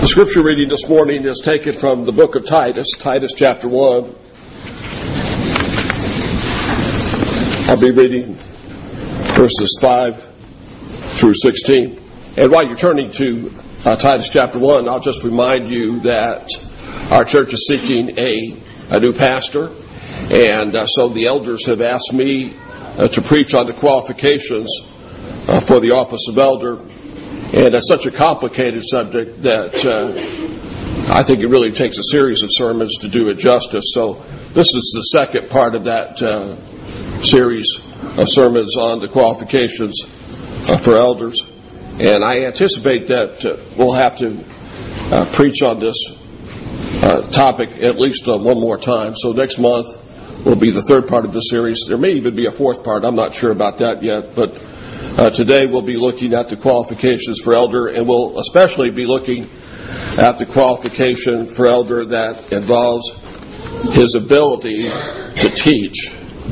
The scripture reading this morning is taken from the book of Titus, Titus chapter 1. I'll be reading verses 5 through 16. And while you're turning to Titus chapter 1, I'll just remind you that our church is seeking a new pastor. And so the elders have asked me to preach on the qualifications for the office of elder. And it's such a complicated subject that I think it really takes a series of sermons to do it justice. So this is the second part of that series of sermons on the qualifications for elders. And I anticipate that we'll have to preach on this topic at least one more time. So next month will be the third part of the series. There may even be a fourth part. I'm not sure about that yet, but today we'll be looking at the qualifications for elder, and we'll especially be looking at the qualification for elder that involves his ability to teach.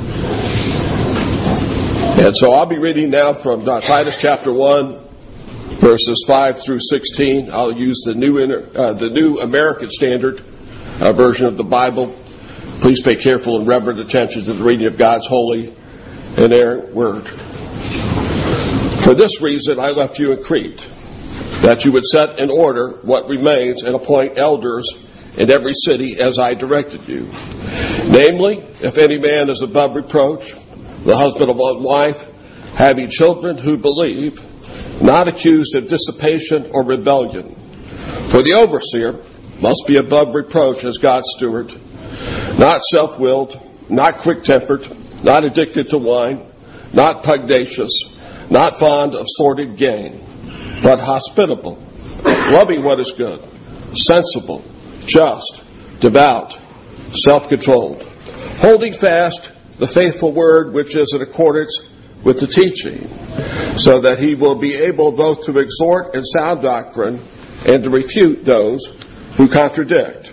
And so I'll be reading now from Titus chapter 1, verses 5 through 16. I'll use the New American Standard version of the Bible. Please pay careful and reverent attention to the reading of God's holy and inerrant word. For this reason I left you in Crete, that you would set in order what remains and appoint elders in every city as I directed you. Namely, if any man is above reproach, the husband of one wife, having children who believe, not accused of dissipation or rebellion. For the overseer must be above reproach as God's steward, not self-willed, not quick-tempered, not addicted to wine, not pugnacious, not fond of sordid gain, but hospitable, loving what is good, sensible, just, devout, self-controlled, holding fast the faithful word which is in accordance with the teaching, so that he will be able both to exhort in sound doctrine and to refute those who contradict.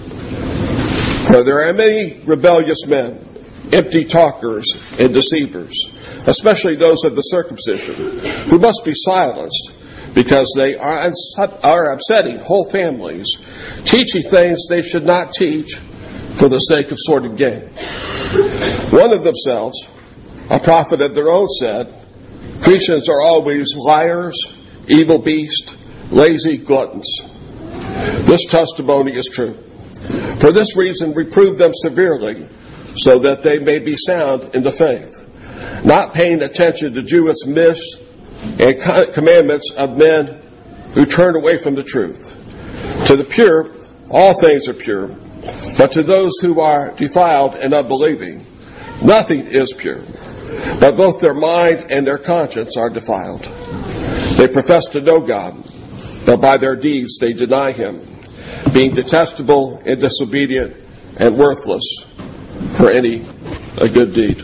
For there are many rebellious men, empty talkers and deceivers, especially those of the circumcision, who must be silenced because they are upsetting whole families, teaching things they should not teach for the sake of sordid gain. One of themselves, a prophet of their own, said, Cretans are always liars, evil beasts, lazy gluttons. This testimony is true. For this reason reprove them severely, so that they may be sound in the faith, not paying attention to Jewish myths and commandments of men who turn away from the truth. To the pure, all things are pure, but to those who are defiled and unbelieving, nothing is pure, but both their mind and their conscience are defiled. They profess to know God, but by their deeds they deny Him, being detestable and disobedient and worthless for any good deed.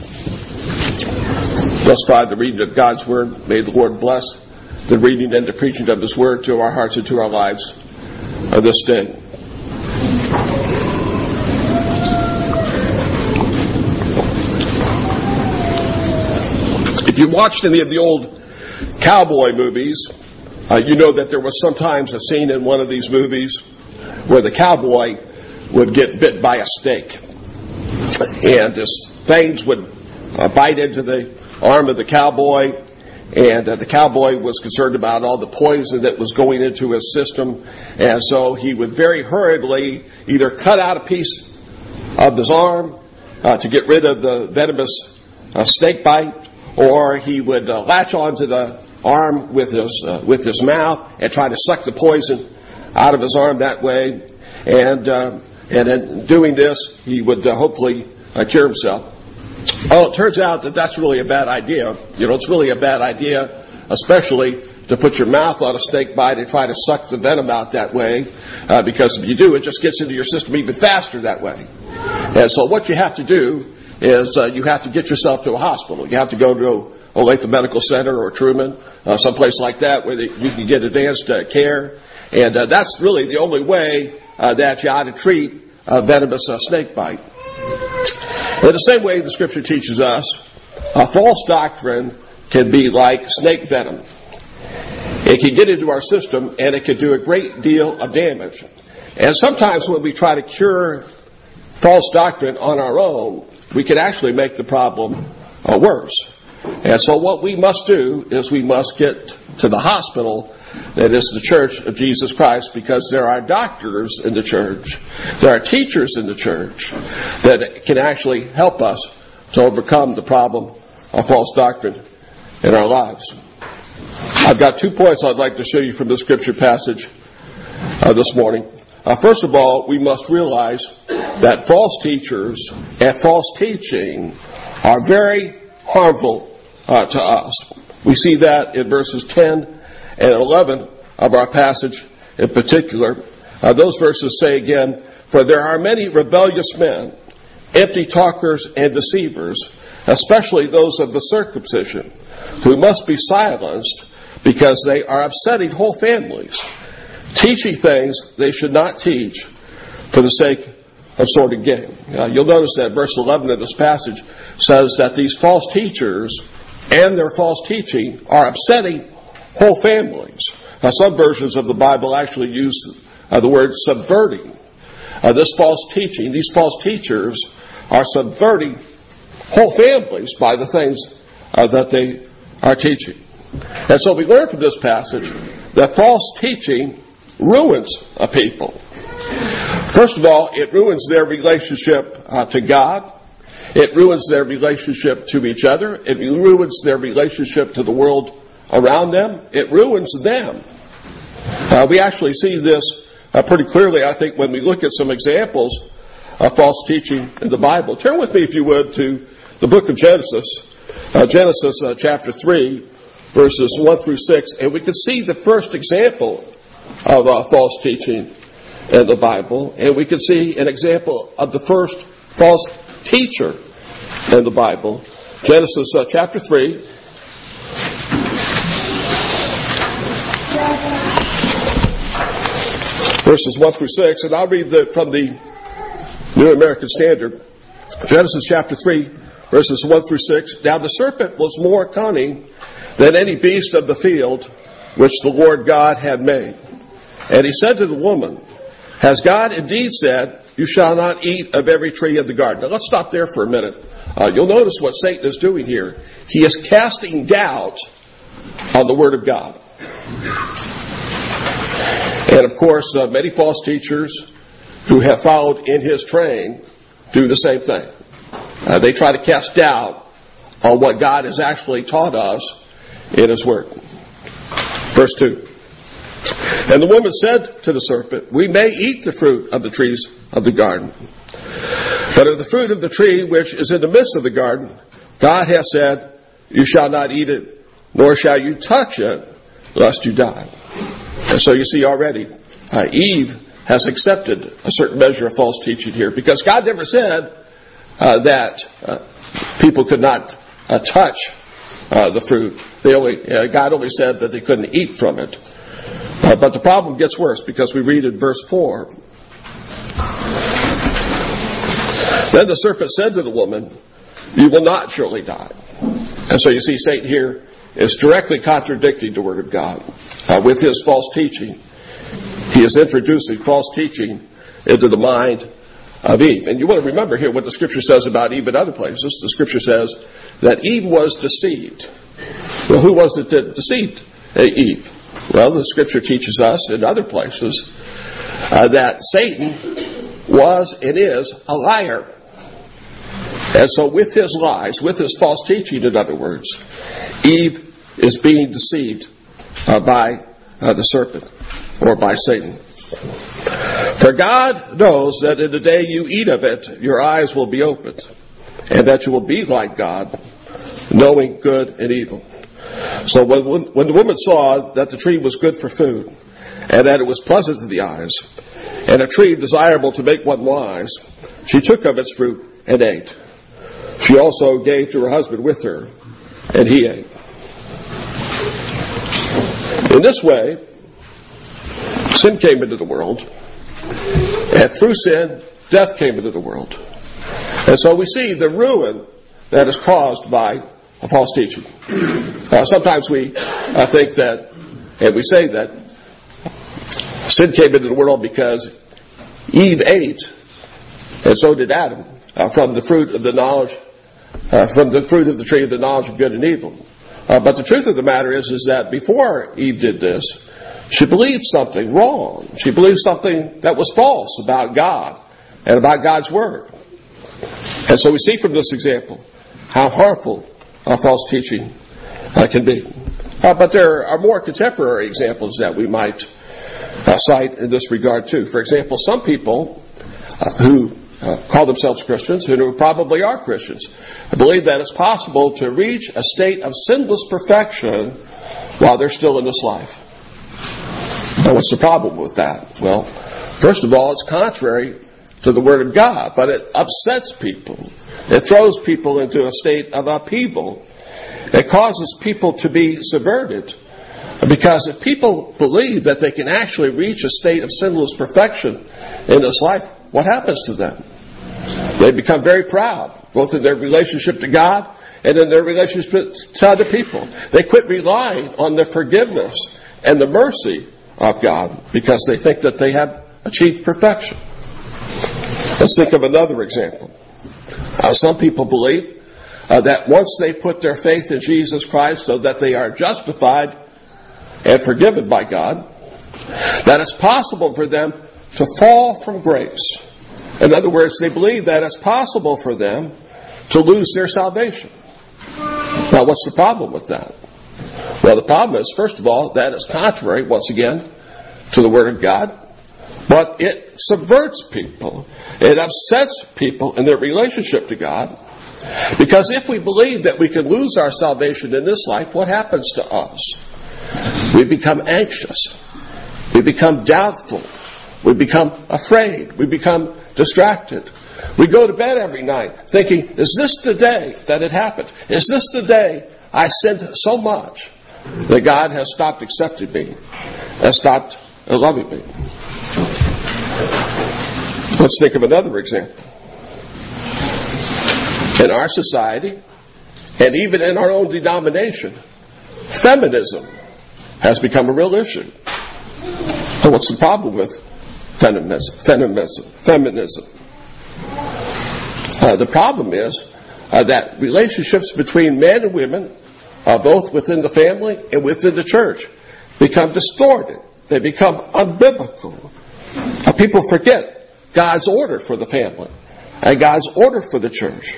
Thus far, the reading of God's word. May the Lord bless the reading and the preaching of His word to our hearts and to our lives this day. If you watched any of the old cowboy movies, you know that there was sometimes a scene in one of these movies where the cowboy would get bit by a snake. And his fangs would bite into the arm of the cowboy, and the cowboy was concerned about all the poison that was going into his system, and so he would very hurriedly either cut out a piece of his arm to get rid of the venomous snake bite, or he would latch onto the arm with his mouth and try to suck the poison out of his arm that way, and in doing this, he would hopefully cure himself. Well, it turns out that that's really a bad idea. It's really a bad idea, especially to put your mouth on a snake bite and try to suck the venom out that way, because if you do, it just gets into your system even faster that way. And so what you have to do is you have to get yourself to a hospital. You have to go to Olathe Medical Center or Truman, someplace like that where you can get advanced care. And that's really the only way that you ought to treat a venomous snake bite. In the same way the Scripture teaches us, false doctrine can be like snake venom. It can get into our system, and it can do a great deal of damage. And sometimes when we try to cure false doctrine on our own, we can actually make the problem worse. And so what we must do is we must get to the hospital that is the Church of Jesus Christ, because there are doctors in the church, there are teachers in the church that can actually help us to overcome the problem of false doctrine in our lives. I've got 2 points I'd like to show you from the scripture passage this morning. First of all, we must realize that false teachers and false teaching are very harmful to us. We see that in verses 10 and 11 of our passage in particular. Those verses say again, "For there are many rebellious men, empty talkers and deceivers, especially those of the circumcision, who must be silenced because they are upsetting whole families, teaching things they should not teach for the sake of sordid gain." You'll notice that verse 11 of this passage says that these false teachers and their false teaching are upsetting whole families. Some versions of the Bible actually use the word subverting. This false teaching, these false teachers are subverting whole families by the things that they are teaching. And so we learn from this passage that false teaching ruins a people. First of all, it ruins their relationship to God. It ruins their relationship to each other. It ruins their relationship to the world around them. It ruins them. We actually see this pretty clearly, I think, when we look at some examples of false teaching in the Bible. Turn with me, if you would, to the book of Genesis. Genesis chapter 3, verses 1 through 6. And we can see the first example of false teaching in the Bible. And we can see an example of the first false teacher in the Bible. Genesis chapter 3. Verses 1 through 6, and I'll read from the New American Standard. Genesis chapter 3, verses 1 through 6. "Now the serpent was more cunning than any beast of the field which the Lord God had made. And he said to the woman, Has God indeed said, You shall not eat of every tree of the garden?" Now let's stop there for a minute. You'll notice what Satan is doing here. He is casting doubt on the Word of God. And of course, many false teachers who have followed in his train do the same thing. They try to cast doubt on what God has actually taught us in His Word. Verse 2. "And the woman said to the serpent, We may eat the fruit of the trees of the garden. But of the fruit of the tree which is in the midst of the garden, God hath said, You shall not eat it, nor shall you touch it, lest you die." And so you see already, Eve has accepted a certain measure of false teaching here, because God never said that people could not touch the fruit. God only said that they couldn't eat from it. But the problem gets worse, because we read in verse 4. "Then the serpent said to the woman, You will not surely die." And so you see Satan here is directly contradicting the Word of God. With his false teaching, he is introducing false teaching into the mind of Eve. And you want to remember here what the Scripture says about Eve in other places. The Scripture says that Eve was deceived. Well, who was it that deceived Eve? Well, the Scripture teaches us in other places that Satan was and is a liar. And so with his lies, with his false teaching, in other words, Eve is being deceived by the serpent, or by Satan. "For God knows that in the day you eat of it, your eyes will be opened, and that you will be like God, knowing good and evil." So when the woman saw that the tree was good for food, and that it was pleasant to the eyes, and a tree desirable to make one wise, she took of its fruit and ate. She also gave to her husband with her, and he ate. In this way, sin came into the world, and through sin, death came into the world. And so we see the ruin that is caused by a false teaching. Sometimes we think that And we say that sin came into the world because Eve ate, and so did Adam, from the fruit of the tree of the knowledge of good and evil. But the truth of the matter is that before Eve did this, she believed something wrong. She believed something that was false about God and about God's Word. And so we see from this example how harmful false teaching can be. But there are more contemporary examples that we might cite in this regard too. For example, some people who call themselves Christians, and who probably are Christians, believe that it's possible to reach a state of sinless perfection while they're still in this life. Now, what's the problem with that? Well, first of all, it's contrary to the Word of God, but it upsets people. It throws people into a state of upheaval. It causes people to be subverted. Because if people believe that they can actually reach a state of sinless perfection in this life, what happens to them? They become very proud, both in their relationship to God and in their relationship to other people. They quit relying on the forgiveness and the mercy of God because they think that they have achieved perfection. Let's think of another example. Some people believe that once they put their faith in Jesus Christ so that they are justified and forgiven by God, that it's possible for them to fall from grace. In other words, they believe that it's possible for them to lose their salvation. Now, what's the problem with that? Well, the problem is, first of all, that it's contrary, once again, to the Word of God, but it subverts people. It upsets people in their relationship to God. Because if we believe that we can lose our salvation in this life, what happens to us? We become anxious. We become doubtful. We become afraid. We become distracted. We go to bed every night thinking, is this the day that it happened? Is this the day I sinned so much that God has stopped accepting me, has stopped loving me? Let's think of another example. In our society, and even in our own denomination, feminism has become a real issue. And what's the problem with feminism? The problem is that relationships between men and women, both within the family and within the church, become distorted. They become unbiblical. People forget God's order for the family and God's order for the church.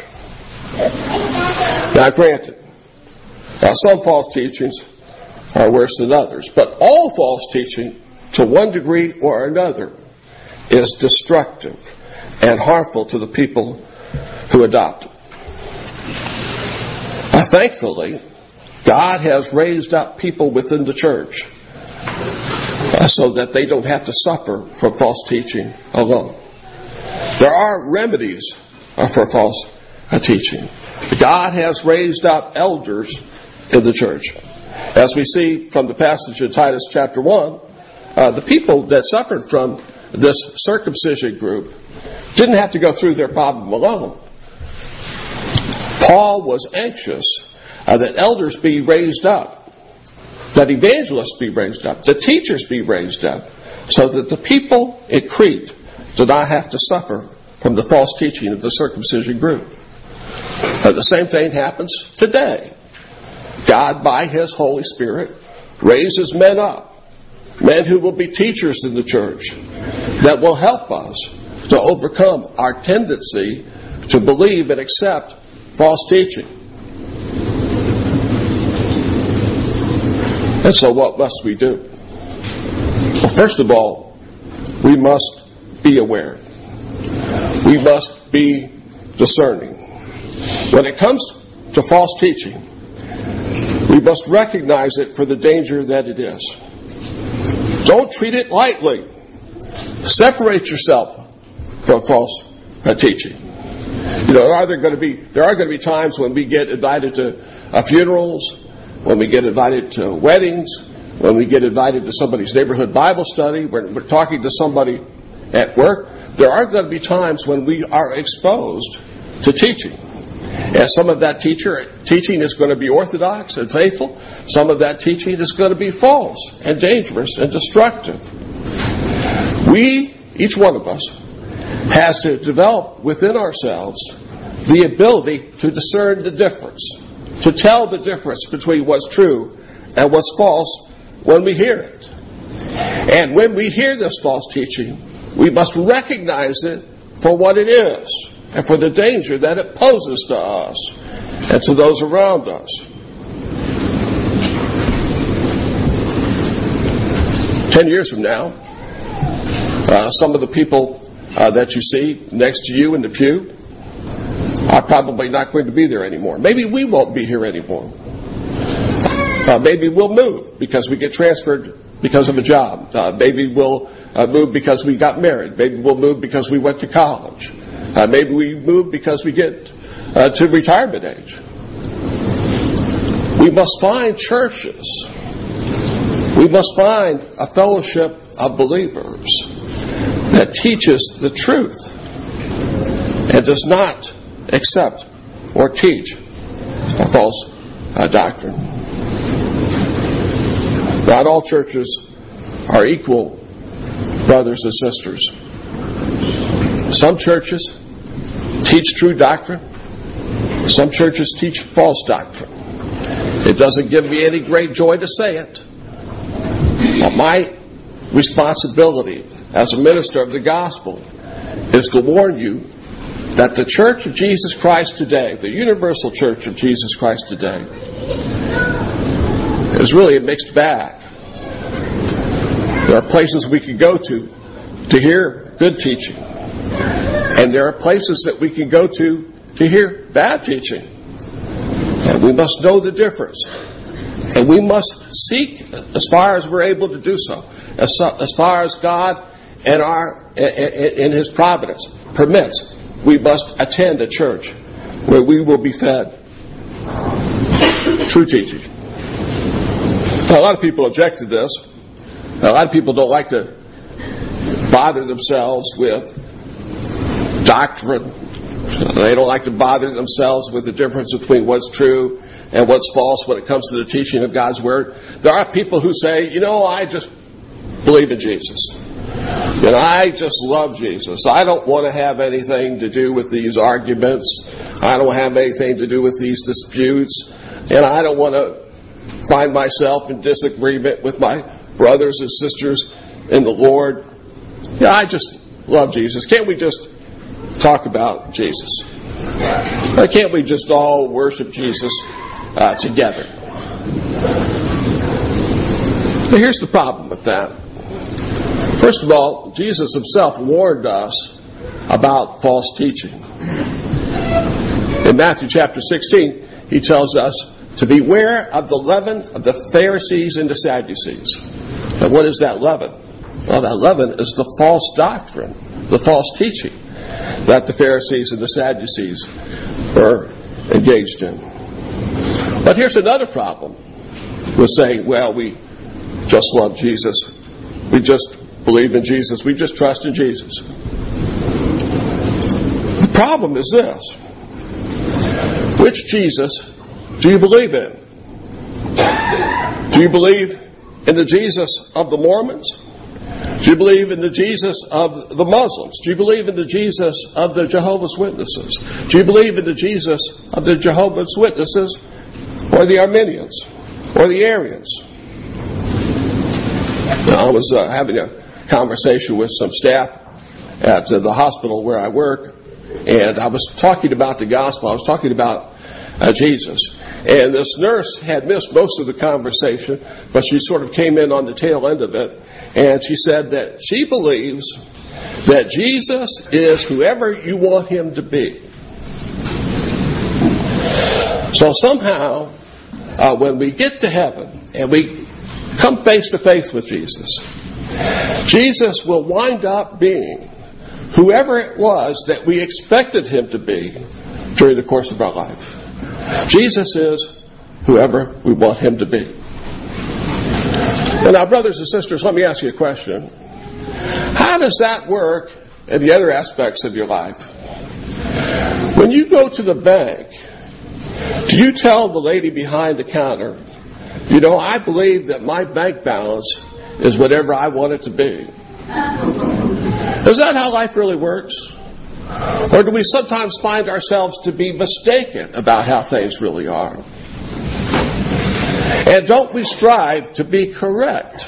Now, granted, some false teachings are worse than others, but all false teaching, to one degree or another, is destructive and harmful to the people who adopt it. Thankfully, God has raised up people within the church so that they don't have to suffer from false teaching alone. There are remedies for false teaching. God has raised up elders in the church. As we see from the passage in Titus chapter 1, the people that suffered from this circumcision group didn't have to go through their problem alone. Paul was anxious that elders be raised up, that evangelists be raised up, that teachers be raised up, so that the people in Crete do not have to suffer from the false teaching of the circumcision group. The same thing happens today. God, by His Holy Spirit, raises men up, men who will be teachers in the church, that will help us to overcome our tendency to believe and accept false teaching. And so what must we do? Well, first of all, we must be aware. We must be discerning. When it comes to false teaching, we must recognize it for the danger that it is. Don't treat it lightly. Separate yourself from false teaching. There are going to be times when we get invited to funerals, when we get invited to weddings, when we get invited to somebody's neighborhood Bible study, when we're talking to somebody at work. There are going to be times when we are exposed to teaching. And some of that teaching is going to be orthodox and faithful. Some of that teaching is going to be false and dangerous and destructive. Each one of us, has to develop within ourselves the ability to discern the difference, to tell the difference between what's true and what's false when we hear it. And when we hear this false teaching, we must recognize it for what it is and for the danger that it poses to us and to those around us. 10 years from now, some of the people that you see next to you in the pew are probably not going to be there anymore. Maybe we won't be here anymore. Maybe we'll move because we get transferred because of a job. Maybe we'll move because we got married. Maybe we'll move because we went to college. Maybe we move because we get to retirement age. We must find churches. We must find a fellowship of believers that teaches the truth and does not accept or teach a false doctrine. Not all churches are equal, brothers and sisters. Some churches teach true doctrine. Some churches teach false doctrine. It doesn't give me any great joy to say it, but my responsibility as a minister of the gospel is to warn you that the Church of Jesus Christ today, the universal Church of Jesus Christ today, is really a mixed bag. There are places we can go to hear good teaching, and there are places that we can go to hear bad teaching. And we must know the difference. And we must seek, as far as we're able to do so, as far as God and in His providence permits, we must attend a church where we will be fed true teaching. Now, a lot of people object to this. A lot of people don't like to bother themselves with doctrine. They don't like to bother themselves with the difference between what's true and what's false when it comes to the teaching of God's Word. There are people who say, I just believe in Jesus. I just love Jesus. I don't want to have anything to do with these arguments. I don't have anything to do with these disputes. And I don't want to find myself in disagreement with my brothers and sisters in the Lord. I just love Jesus. Can't we just talk about Jesus? Can't we just all worship Jesus together? But here's the problem with that. First of all, Jesus Himself warned us about false teaching. In Matthew chapter 16, He tells us to beware of the leaven of the Pharisees and the Sadducees. And what is that leaven? Well, that leaven is the false doctrine, the false teaching that the Pharisees and the Sadducees were engaged in. But here's another problem with saying, we just love Jesus. We just believe in Jesus. We just trust in Jesus. The problem is this. Which Jesus do you believe in? Do you believe in the Jesus of the Mormons? Do you believe in the Jesus of the Muslims? Do you believe in the Jesus of the Jehovah's Witnesses? Do you believe in the Jesus of the Jehovah's Witnesses or the Arminians or the Arians? Now, I was having a conversation with some staff at the hospital where I work, and I was talking about the gospel. I was talking about Jesus. And this nurse had missed most of the conversation, but she sort of came in on the tail end of it. And she said that she believes that Jesus is whoever you want Him to be. So somehow, when we get to heaven and we come face to face with Jesus, Jesus will wind up being whoever it was that we expected Him to be during the course of our life. Jesus is whoever we want Him to be. And now, brothers and sisters, let me ask you a question. How does that work in the other aspects of your life? When you go to the bank Do you tell the lady behind the counter, you know, I believe that my bank balance is whatever I want it to be? Is that how life really works? Or do we sometimes find ourselves to be mistaken about how things really are? And don't we strive to be correct?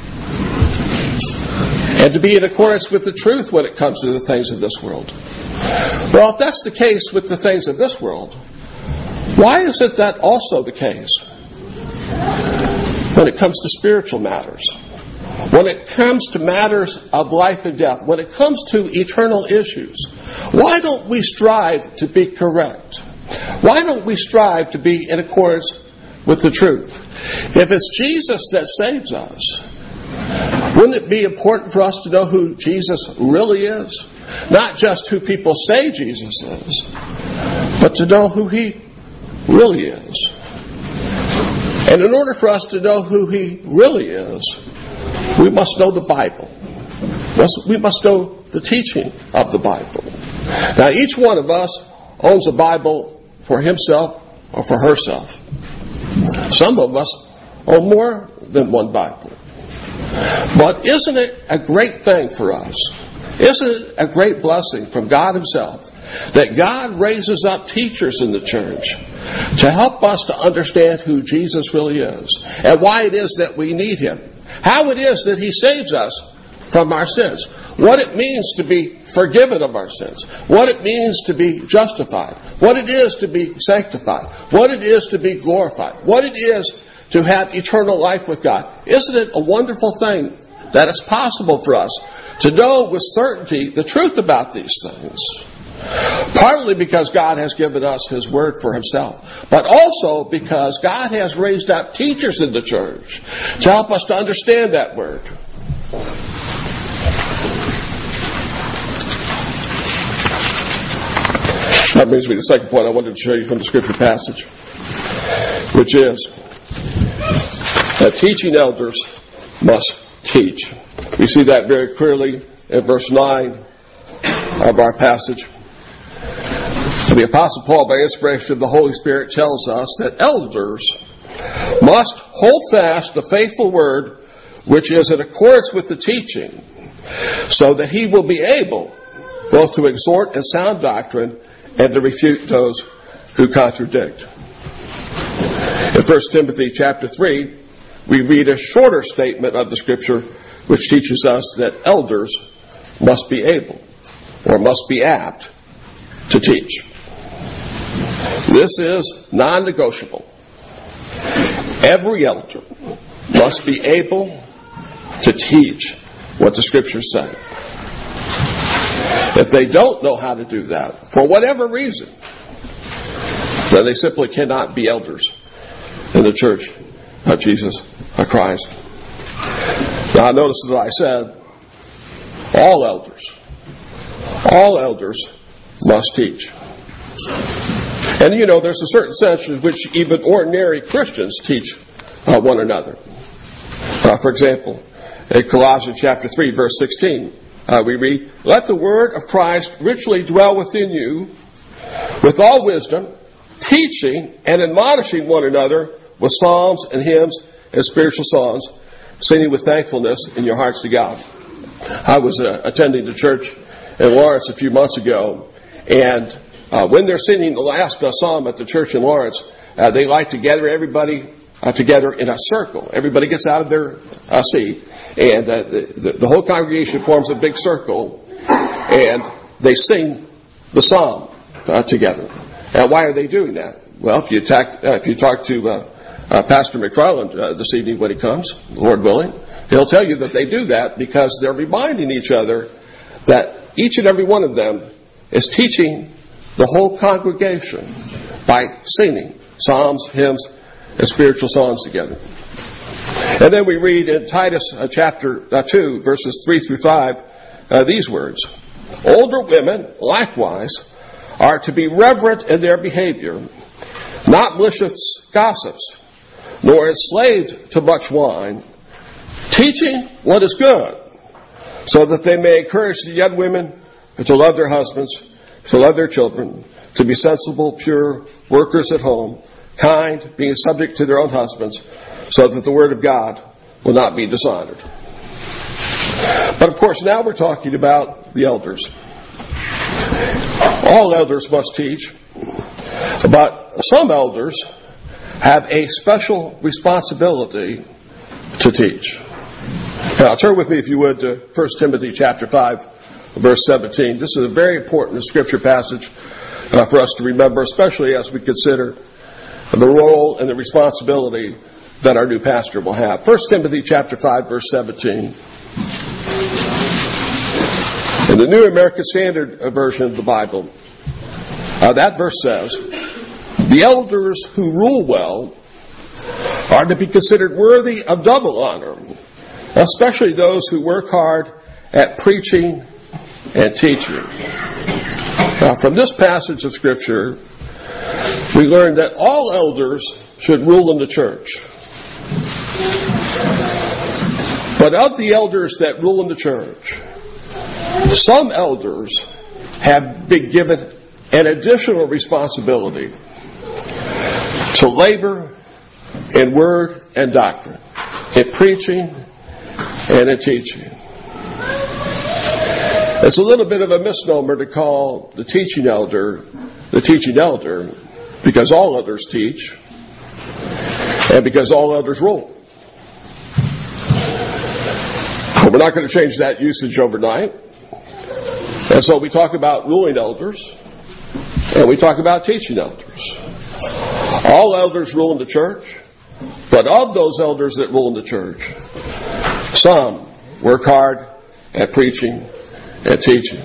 And to be in accordance with the truth when it comes to the things of this world? Well, if that's the case with the things of this world, why isn't that also the case when it comes to spiritual matters? When it comes to matters of life and death, when it comes to eternal issues, why don't we strive to be correct? Why don't we strive to be in accordance with the truth? If it's Jesus that saves us, wouldn't it be important for us to know who Jesus really is? Not just who people say Jesus is, but to know who He really is. And in order for us to know who He really is, we must know the Bible. We must know the teaching of the Bible. Now, each one of us owns a Bible for himself or for herself. Some of us own more than one Bible. But isn't it a great thing for us? Isn't it a great blessing from God Himself that God raises up teachers in the church to help us to understand who Jesus really is and why it is that we need Him? How it is that He saves us from our sins. What it means to be forgiven of our sins. What it means to be justified. What it is to be sanctified. What it is to be glorified. What it is to have eternal life with God. Isn't it a wonderful thing that it's possible for us to know with certainty the truth about these things? Partly because God has given us His Word for Himself, but also because God has raised up teachers in the church to help us to understand that Word. That brings me to the second point I wanted to show you from the Scripture passage, which is that teaching elders must teach. We see that very clearly in verse 9 of our passage. The Apostle Paul, by inspiration of the Holy Spirit, tells us that elders must hold fast the faithful word which is in accordance with the teaching, so that he will be able both to exhort in sound doctrine and to refute those who contradict. In 1 Timothy chapter 3, we read a shorter statement of the Scripture which teaches us that elders must be able or must be apt to teach. This is non-negotiable. Every elder must be able to teach what the Scriptures say. If they don't know how to do that, for whatever reason, then they simply cannot be elders in the church of Jesus Christ. Now, notice that I said all elders must teach. And you know, there's a certain sense in which even ordinary Christians teach one another. For example, in Colossians chapter 3, verse 16, we read, "Let the word of Christ richly dwell within you, with all wisdom, teaching and admonishing one another with psalms and hymns and spiritual songs, singing with thankfulness in your hearts to God." I was attending the church in Lawrence a few months ago, and when they're singing the last psalm at the church in Lawrence, they like to gather everybody together in a circle. Everybody gets out of their seat, and the whole congregation forms a big circle, and they sing the psalm together. And why are they doing that? Well, if you talk to Pastor McFarland this evening when he comes, Lord willing, he'll tell you that they do that because they're reminding each other that each and every one of them is teaching the whole congregation by singing psalms, hymns, and spiritual songs together. And then we read in Titus chapter 2, verses 3 through 5, these words, "Older women, likewise, are to be reverent in their behavior, not malicious gossips, nor enslaved to much wine, teaching what is good, so that they may encourage the young women to love their husbands to love their children, to be sensible, pure, workers at home, kind, being subject to their own husbands, so that the word of God will not be dishonored. But of course, now we're talking about the elders. All elders must teach, but some elders have a special responsibility to teach. Now, turn with me, if you would, to 1 Timothy chapter 5, verse 17. This is a very important scripture passage for us to remember, especially as we consider the role and the responsibility that our new pastor will have. 1 Timothy chapter 5, verse 17. In the New American Standard Version of the Bible, that verse says, "The elders who rule well are to be considered worthy of double honor, especially those who work hard at preaching and teaching." Now, from this passage of Scripture, we learn that all elders should rule in the church. But of the elders that rule in the church, some elders have been given an additional responsibility to labor in word and doctrine, in preaching and in teaching. It's a little bit of a misnomer to call the teaching elder, because all elders teach and because all elders rule. But we're not going to change that usage overnight. And so we talk about ruling elders and we talk about teaching elders. All elders rule in the church, but of those elders that rule in the church, some work hard at preaching and teaching.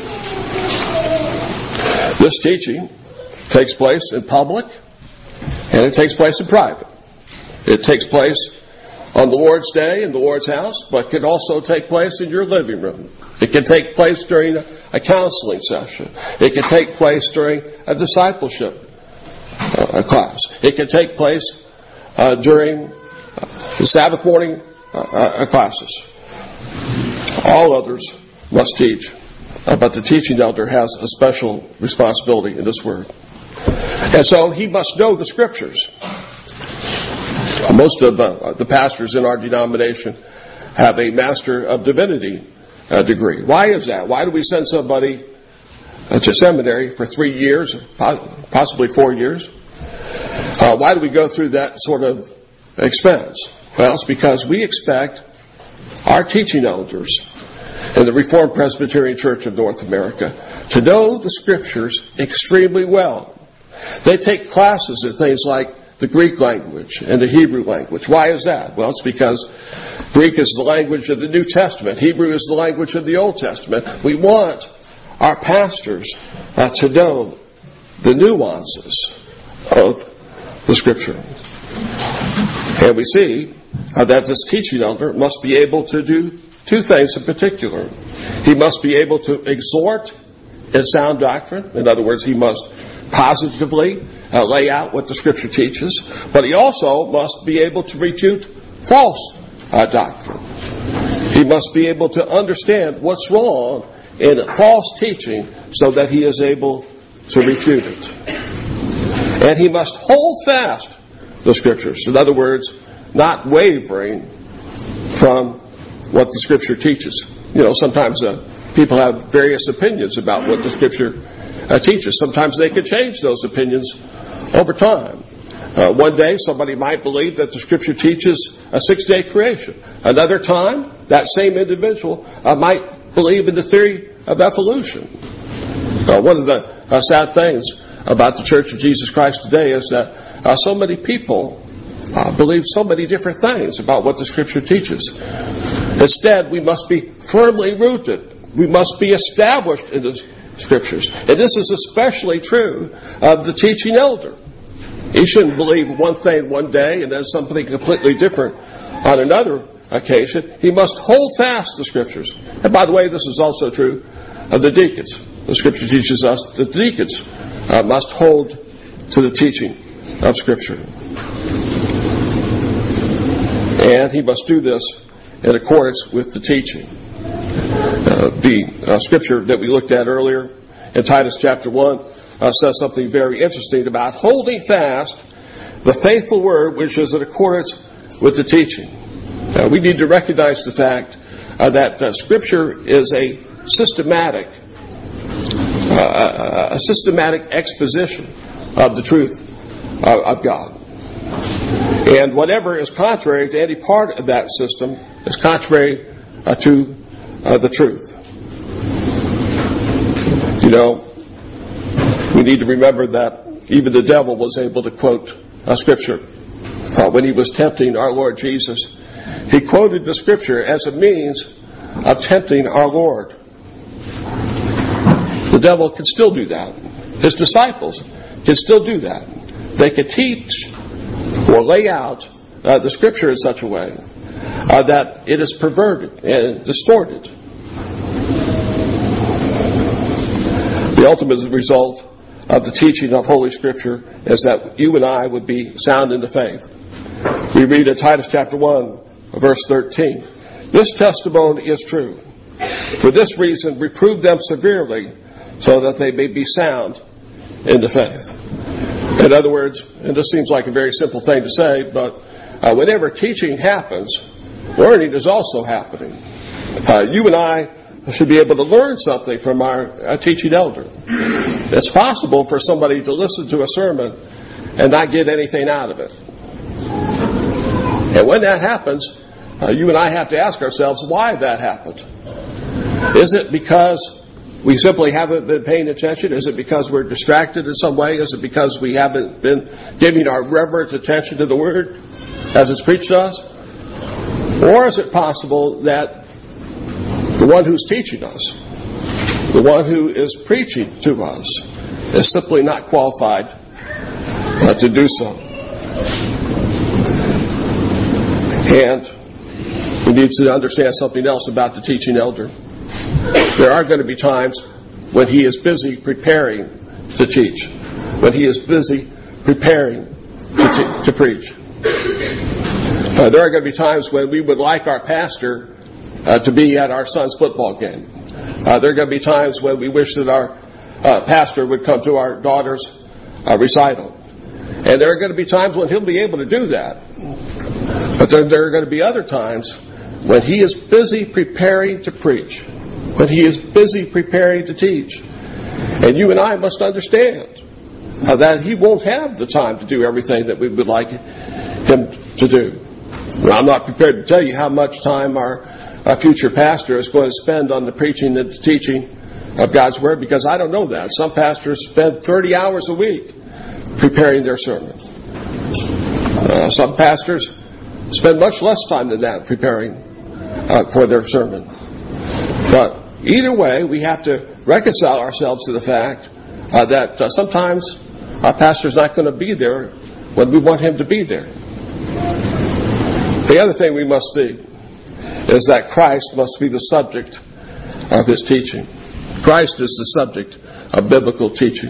This teaching takes place in public and it takes place in private. It takes place on the Lord's Day in the Lord's house, but can also take place in your living room. It can take place during a counseling session. It can take place during a discipleship class. It can take place during the Sabbath morning classes. All elders must teach, but the teaching elder has a special responsibility in this word. And so he must know the Scriptures. Most of the pastors in our denomination have a Master of Divinity degree. Why is that? Why do we send somebody to seminary for 3 years, possibly 4 years? Why do we go through that sort of expense? Well, it's because we expect our teaching elders in the Reformed Presbyterian Church of North America to know the Scriptures extremely well. They take classes at things like the Greek language and the Hebrew language. Why is that? Well, it's because Greek is the language of the New Testament. Hebrew is the language of the Old Testament. We want our pastors to know the nuances of the Scripture. And we see that this teaching elder must be able to do two things in particular. He must be able to exhort in sound doctrine. In other words, he must positively lay out what the Scripture teaches, but he also must be able to refute false doctrine. He must be able to understand what's wrong in false teaching so that he is able to refute it. And he must hold fast the Scriptures. In other words, not wavering from what the Scripture teaches. You know, sometimes people have various opinions about what the Scripture teaches. Sometimes they can change those opinions over time. One day somebody might believe that the Scripture teaches a 6-day creation. Another time, that same individual might believe in the theory of evolution. One of the sad things about the Church of Jesus Christ today is that so many people believe so many different things about what the Scripture teaches. Instead, we must be firmly rooted. We must be established in the Scriptures. And this is especially true of the teaching elder. He shouldn't believe one thing one day and then something completely different on another occasion. He must hold fast the Scriptures. And by the way, this is also true of the deacons. The Scripture teaches us that the deacons must hold to the teaching of Scripture. And he must do this in accordance with the teaching. The Scripture that we looked at earlier in Titus chapter 1 says something very interesting about holding fast the faithful word which is in accordance with the teaching. We need to recognize the fact that Scripture is a systematic exposition of the truth of God. And whatever is contrary to any part of that system is contrary to the truth. We need to remember that even the devil was able to quote Scripture. When he was tempting our Lord Jesus, he quoted the Scripture as a means of tempting our Lord. The devil can still do that. His disciples can still do that. They can teach or lay out the Scripture in such a way that it is perverted and distorted. The ultimate result of the teaching of Holy Scripture is that you and I would be sound in the faith. We read in Titus chapter 1, verse 13, "This testimony is true. For this reason, reprove them severely, so that they may be sound in the faith." In other words, and this seems like a very simple thing to say, but whenever teaching happens, learning is also happening. You and I should be able to learn something from our teaching elder. It's possible for somebody to listen to a sermon and not get anything out of it. And when that happens, you and I have to ask ourselves why that happened. Is it because we simply haven't been paying attention? Is it because we're distracted in some way? Is it because we haven't been giving our reverent attention to the Word as it's preached to us? Or is it possible that the one who's teaching us, the one who is preaching to us, is simply not qualified to do so? And we need to understand something else about the teaching elder. There are going to be times when he is busy preparing to teach, when he is busy preparing to preach. There are going to be times when we would like our pastor to be at our son's football game. There are going to be times when we wish that our pastor would come to our daughter's recital. And there are going to be times when he'll be able to do that. But there are going to be other times when he is busy preparing to preach, when he is busy preparing to teach. And you and I must understand that he won't have the time to do everything that we would like him to do. Now, I'm not prepared to tell you how much time our future pastor is going to spend on the preaching and the teaching of God's Word, because I don't know that. Some pastors spend 30 hours a week preparing their sermon. Some pastors spend much less time than that preparing for their sermon. But either way, we have to reconcile ourselves to the fact that sometimes our pastor's not going to be there when we want him to be there. The other thing we must see is that Christ must be the subject of his teaching. Christ is the subject of biblical teaching.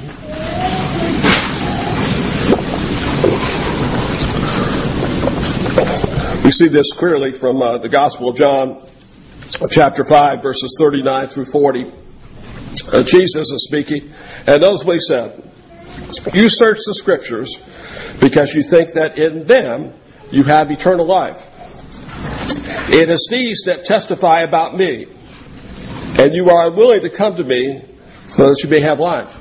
We see this clearly from the Gospel of John, chapter 5, verses 39 through 40. Jesus is speaking, and notice what he said. "You search the Scriptures because you think that in them you have eternal life. It is these that testify about me, and you are unwilling to come to me so that you may have life."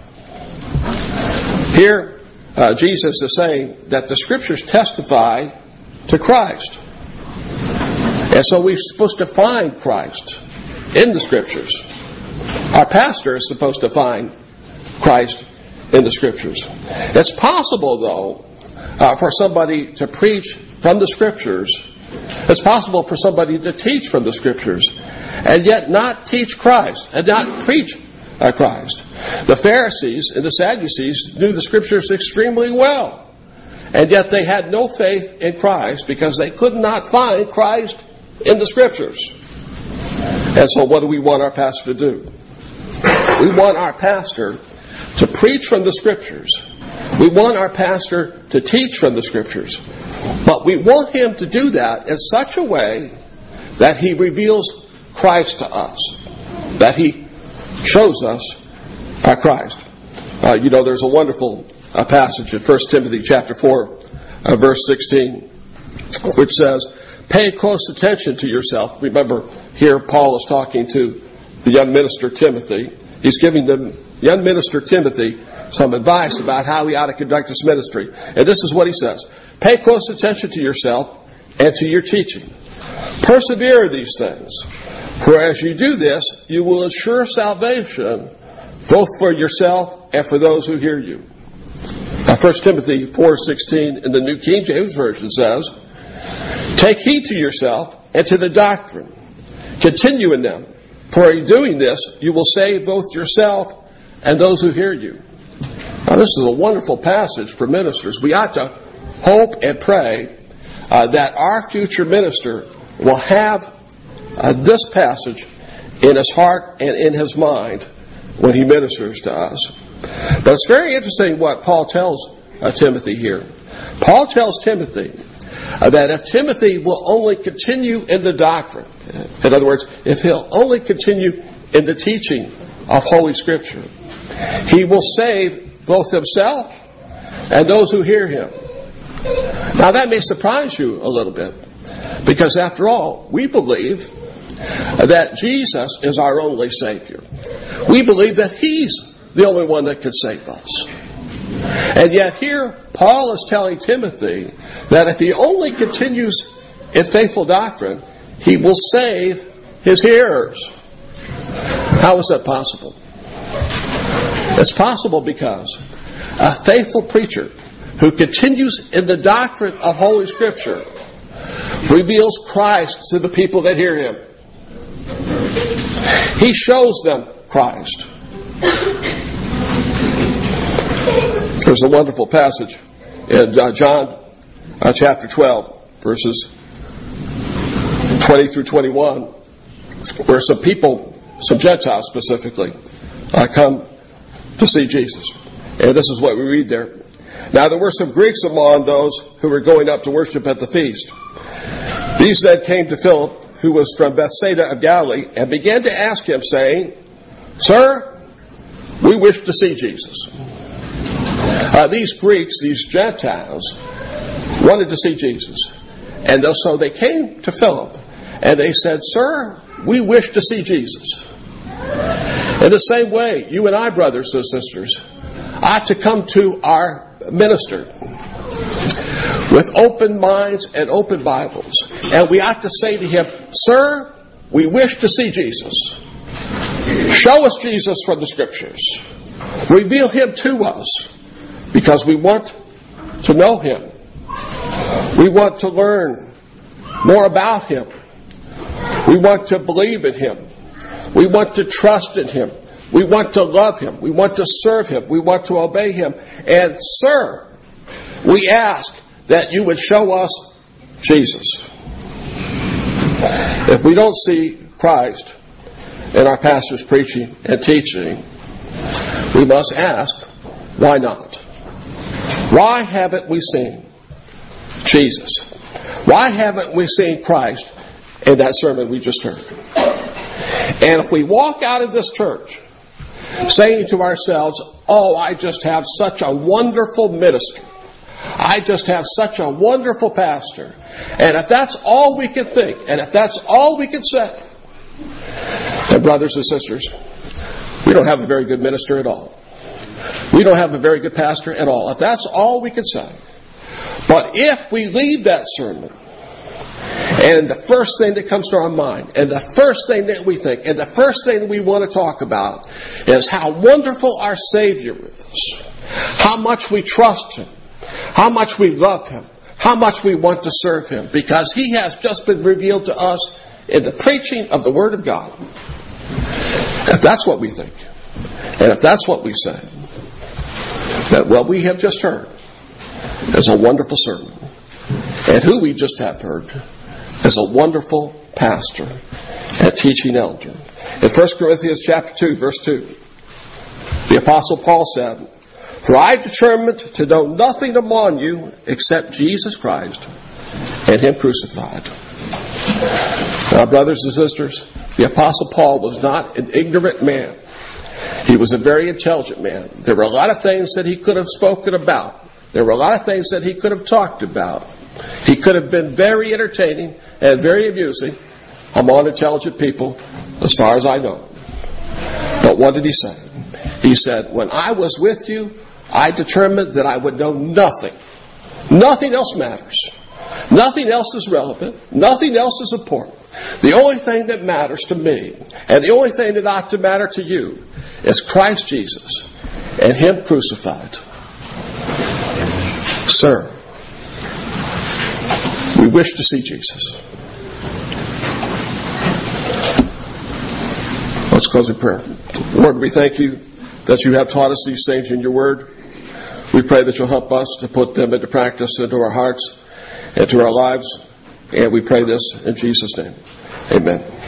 Here, Jesus is saying that the Scriptures testify to Christ. And so we're supposed to find Christ in the Scriptures. Our pastor is supposed to find Christ in the Scriptures. It's possible, though, for somebody to preach from the Scriptures. It's possible for somebody to teach from the Scriptures and yet not teach Christ and not preach Christ. The Pharisees and the Sadducees knew the Scriptures extremely well, and yet they had no faith in Christ because they could not find Christ in the Scriptures. And so what do we want our pastor to do? We want our pastor to preach from the Scriptures. We want our pastor to teach from the Scriptures. But we want him to do that in such a way that he reveals Christ to us, that he shows us Christ. There's a wonderful passage in 1 Timothy chapter 4, verse 16, which says, pay close attention to yourself. Remember, here Paul is talking to the young minister Timothy. He's giving the young minister Timothy some advice about how he ought to conduct his ministry. And this is what he says. Pay close attention to yourself and to your teaching. Persevere in these things. For as you do this, you will ensure salvation both for yourself and for those who hear you. 1 Timothy 4:16 in the New King James Version says, take heed to yourself and to the doctrine. Continue in them. For in doing this, you will save both yourself and those who hear you. Now, this is a wonderful passage for ministers. We ought to hope and pray that our future minister will have this passage in his heart and in his mind when he ministers to us. But it's very interesting what Paul tells Timothy here. Paul tells Timothy that if Timothy will only continue in the doctrine, in other words, if he'll only continue in the teaching of Holy Scripture, he will save both himself and those who hear him. Now that may surprise you a little bit, because after all, we believe that Jesus is our only Savior. We believe that He's the only one that can save us. And yet here, Paul is telling Timothy that if he only continues in faithful doctrine, he will save his hearers. How is that possible? It's possible because a faithful preacher who continues in the doctrine of Holy Scripture reveals Christ to the people that hear him. He shows them Christ. There's a wonderful passage in John chapter 12, verses 20 through 21, where some people, some Gentiles specifically, come to see Jesus. And this is what we read there. Now there were some Greeks among those who were going up to worship at the feast. These then came to Philip, who was from Bethsaida of Galilee, and began to ask him, saying, Sir, we wish to see Jesus. These Greeks, these Gentiles, wanted to see Jesus. And so they came to Philip, and they said, Sir, we wish to see Jesus. In the same way, you and I, brothers and sisters, ought to come to our minister with open minds and open Bibles. And we ought to say to him, Sir, we wish to see Jesus. Show us Jesus from the Scriptures. Reveal Him to us, because we want to know Him. We want to learn more about Him. We want to believe in Him. We want to trust in Him. We want to love Him. We want to serve Him. We want to obey Him. And, Sir, we ask that you would show us Jesus. If we don't see Christ in our pastor's preaching and teaching, we must ask, why not? Why haven't we seen Jesus? Why haven't we seen Christ in that sermon we just heard? And if we walk out of this church saying to ourselves, oh, I just have such a wonderful minister. I just have such a wonderful pastor. And if that's all we can think, and if that's all we can say, then brothers and sisters, we don't have a very good minister at all. We don't have a very good pastor at all. If that's all we can say. But if we leave that sermon, and the first thing that comes to our mind, and the first thing that we think, and the first thing that we want to talk about is how wonderful our Savior is, how much we trust Him, how much we love Him, how much we want to serve Him, because He has just been revealed to us in the preaching of the Word of God. If that's what we think, and if that's what we say, that what we have just heard is a wonderful sermon, and who we just have heard is a wonderful pastor and teaching elder. In 1 Corinthians chapter 2, verse 2, the Apostle Paul said, For I determined to know nothing among you except Jesus Christ and Him crucified. Now, brothers and sisters, the Apostle Paul was not an ignorant man. He was a very intelligent man. There were a lot of things that he could have spoken about. There were a lot of things that he could have talked about. He could have been very entertaining and very amusing among intelligent people, as far as I know. But what did he say? He said, when I was with you, I determined that I would know nothing. Nothing else matters. Nothing else is relevant. Nothing else is important. The only thing that matters to me, and the only thing that ought to matter to you, is Christ Jesus and Him crucified. Sir, we wish to see Jesus. Let's close in prayer. Lord, we thank you that you have taught us these things in your word. We pray that you'll help us to put them into practice into our hearts and to our lives. And we pray this in Jesus' name. Amen.